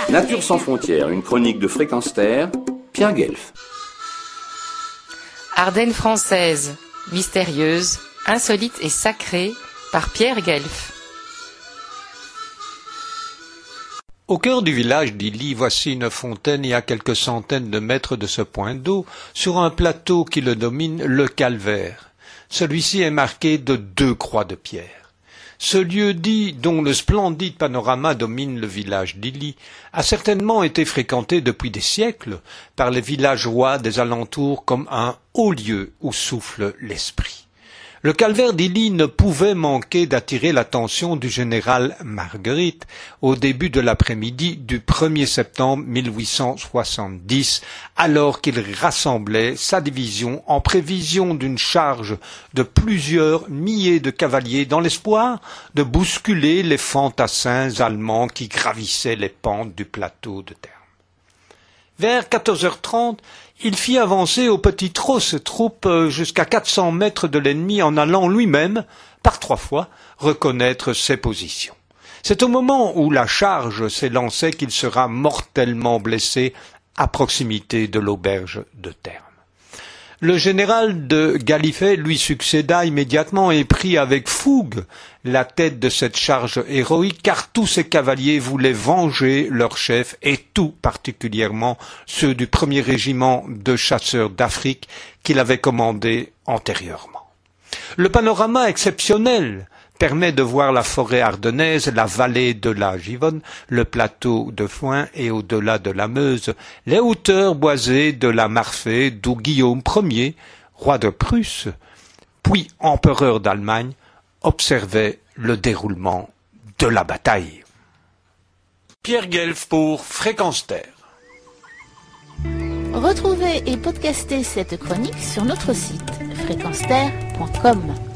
Nature sans frontières, une chronique de Fréquence Terre, Pierre Guelf. Ardennes françaises, mystérieuses, insolites et sacrées, par Pierre Guelf. Au cœur du village d'Illy, voici une fontaine et à quelques centaines de mètres de ce point d'eau, sur un plateau qui le domine, le calvaire. Celui-ci est marqué de 2 croix de pierre. Ce lieu-dit, dont le splendide panorama domine le village d'Illy, a certainement été fréquenté depuis des siècles par les villageois des alentours comme un haut lieu où souffle l'esprit. Le calvaire d'Illy ne pouvait manquer d'attirer l'attention du général Marguerite au début de l'après-midi du 1er septembre 1870, alors qu'il rassemblait sa division en prévision d'une charge de plusieurs milliers de cavaliers dans l'espoir de bousculer les fantassins allemands qui gravissaient les pentes du plateau de Terme. Vers 14h30, il fit avancer au petit trot ses troupes jusqu'à 400 mètres de l'ennemi en allant lui-même, par 3 fois, reconnaître ses positions. C'est au moment où la charge s'élançait qu'il sera mortellement blessé à proximité de l'auberge de Terme. Le général de Gallifet lui succéda immédiatement et prit avec fougue la tête de cette charge héroïque, car tous ces cavaliers voulaient venger leur chef, et tout particulièrement ceux du 1er régiment de chasseurs d'Afrique qu'il avait commandé antérieurement. Le panorama exceptionnel permet de voir la forêt ardennaise, la vallée de la Givonne, le plateau de Foin et au-delà de la Meuse, les hauteurs boisées de la Marfée, d'où Guillaume Ier, roi de Prusse, puis empereur d'Allemagne, observait le déroulement de la bataille. Pierre Guelf pour Fréquence Terre. Retrouvez et podcastez cette chronique sur notre site fréquenceterre.com.